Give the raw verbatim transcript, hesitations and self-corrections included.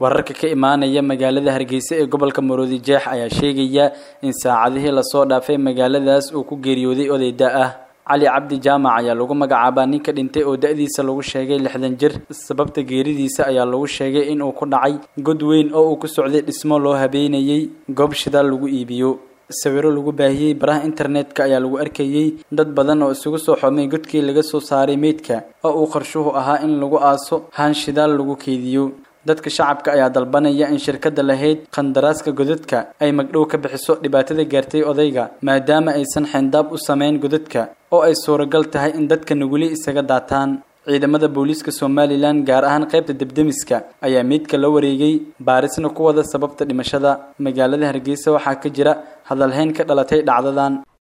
wararka ka imaanaya magaalada Hargeysa ee gobolka Maroodi Jeex ayaa sheegaya in saacadihii la soo dhaafay magaaladaas uu ku geeriyooday oday da' ah Ali Cabdi Jaamac ayaa lagu magacaabaa ninka dhintay oo da'diisa lagu sheegay lixdan jir sababta geeridiisa ayaa lagu sheegay in uu ku dhacay god weyn oo uu ku socday dhismo loo habeynayay goob shidaal lagu iibiyo sawiro lagu baahiyay baraha internetka ayaa lagu arkayay dad badan oo isugu soo xumay godkii laga soo saaray meedka oo uu qorshuhu ahaa in lagu aaso haan shidaal lagu keydiyo dadka shacabka ayaa dalbanaya in shirkadda lahayd qandaraaska godadka ay magdhow ka bixiso dhibaatada gaartay odayga maadaama aysan xindaab u sameyn godadka oo ay suuragal tahay in dadka nuguli isaga daataan ciidamada booliiska Somaliland gaar ahaan qaybta dibdemiska ayaa meedka la wareegay baarisna ku wada sababta dhimashada magaalada Hargeysa waxaa ka jira hadal hayn ka dhalatay dhacdadan